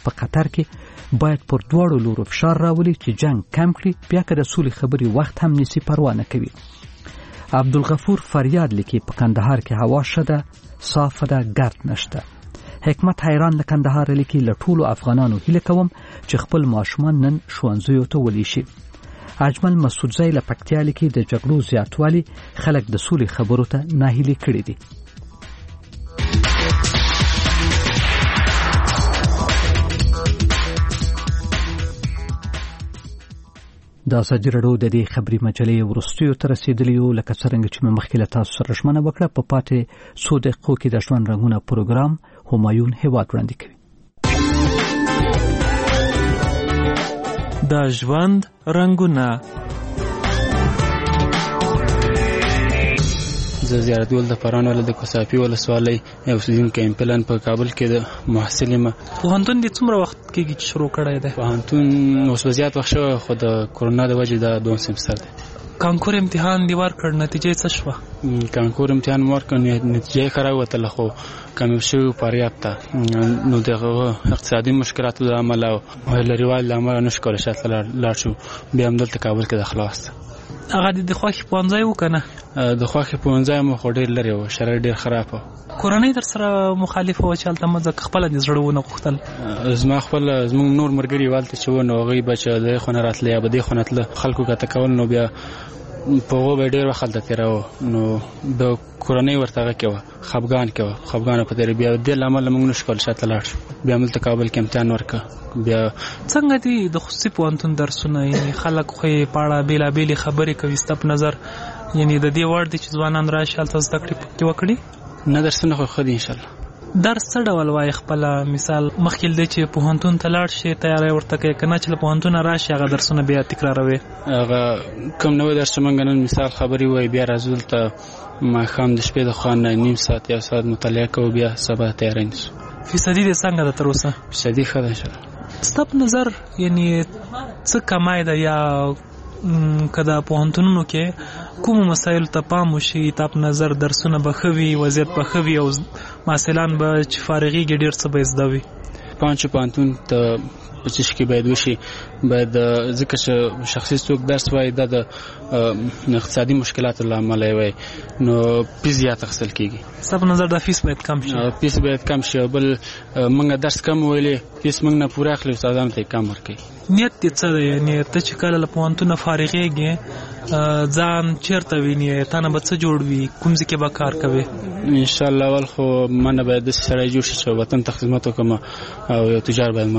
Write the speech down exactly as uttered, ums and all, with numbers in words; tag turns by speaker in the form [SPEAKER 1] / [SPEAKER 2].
[SPEAKER 1] په قطر کې باید پر دواړو لورو فشار راولي چې جنگ کم کړي، بیا که د سولې خبرې وخت هم نیسي پروا نه کوي. عبدالغفور فریاد لیکي په کندهار کې هوا ښه ده، صافه ده، ګرد نشته. حکمت حیران له کندهار لیکي له ټولو افغانانو هیله کوم چې خپل ماشومان نن ښوونځیو ته ولی شي. اجمل مسعودزی له پکتیا لیکي د جګړو زیاتوالی خلک د سولې خبرو ته ناهیلي کړي دي. دا ازادي راډیو د دې خبري مجلې وروستیو ته رسیدلی یو، لکه څرنګه چې مې مخکې له تاسو سره ژمنه وکړه په پاتې څو دقیقو کې د ژوند رنګونه پروګرام همایون هیواد وړاندې کوي.
[SPEAKER 2] د ژوند رنګونه.
[SPEAKER 3] زه زیارت ګل د پران ولې د کوسافي ولسوالۍ یو اوسېدونکی یم. پلان په کابل کې د محصل یم.
[SPEAKER 2] پوهنتون دې څومره وخت کېږي چې شروع کړی دی؟
[SPEAKER 3] پوهنتون اوس به زیات وخت شوی، خو د کرونا د وجې دا دوم سمستر دی.
[SPEAKER 2] کانکور امتحان دې ورکړ، نتیجه څه شوه؟
[SPEAKER 3] کانکور امتحان مې ورکړ، نتیجه یې ښه راووتله، خو کامیاب شوي فاریاب ته. نو د اقتصادي مشکلاتو له امله او لرېوالي له امله نه شو کولی شاته لاړ شو. بیا هم دلته کابل کې داخله واخیسته.
[SPEAKER 2] هغه د خوښې پوهنځی و که نه؟
[SPEAKER 3] د خوښې پوهنځی مو خو ډېر لرې و، شرایط ډېر خراب و.
[SPEAKER 2] کورنۍ در سره مخالفه وه چې هلته مه ځه، که خپله دې زړه ونه غوښتل؟
[SPEAKER 3] زما خپل زموږ نور ملګري هلته چې وو، نو هغوی به چې د دې خوا نه راتله یا به دې خوا نه تله، خلکو کته کول، نو بیا په هغو به ډېر وخت هلته تېراوه. نو د کورنۍ ورته هغه کې وه، خفګان کې وه، خفګانه په تېرې. بیا د دې له امله موږ نه شو کولی شاته لاړ شو. بیا هم دلته کابل کې امتحان ورکړه. بیا
[SPEAKER 2] څنګه دي د خصوصي پوهنتون درسونه؟ یعنې خلک خو یې په اړه بېلابېلې خبرې کوي. ستا په نظر یعنې د دې وړ دی چې ځوانان راشي هلته زده کړې پکې وکړي؟
[SPEAKER 3] نه، درسونه خو ښه دي انشاءالله.
[SPEAKER 2] درس څه ډول وایي خپله؟ مثال مخکې دی چې پوهنتون ته لاړ شي تیاری ورته کوي، که نه چې له پوهنتونه راشي هغه درسونه بیا تکراروي؟
[SPEAKER 3] هغه کوم نوی درس چې موږ نن مثال خبرې وایي، بیا راځو دلته ماښام د شپې د خوا نه نیم ساعت یا ساعت مطالعه کوو، بیا سبا تیاری نیسو.
[SPEAKER 2] فیصدي دې څنګه ده تر اوسه؟
[SPEAKER 3] فیصدي ښه ده انشاءالله.
[SPEAKER 2] ستا په نظر یعنې څه کمای ده، یا که د پوهنتونونو کې کومو مسایلو ته پام وشي، تا په نظر درسونه به ښه وي، وضعیت به ښه وي، او محصلان به چې فارغېږي ډېر څه به یې زده وي؟
[SPEAKER 3] پام چې پوهنتون ته په څه کې باید وشي، باید ځکه چې شخصي څوک درس وایي دا د اقتصادي مشکلاتو له امله یې وایي، نو فیس زیات اخیستل کېږي.
[SPEAKER 2] ستا په نظر دا فیس باید کم شي؟
[SPEAKER 3] فیس باید کم شي. بل موږ درس کم ویلې، فیس موږ نه پوره اخلي، استادانو ته یې کم ورکوي.
[SPEAKER 2] نیت دې څه دی؟ یعنې ته چې کله له پوهنتونه فارغېږې ځان چېرته وینې؟ تا نه به څه جوړ وي؟ کوم ځای کې به کار کوې؟
[SPEAKER 3] انشاءالله اول خو ما نه باید داسې سړی جوړ شي چې وطن ته خدمت وکړم، او یو تجار باید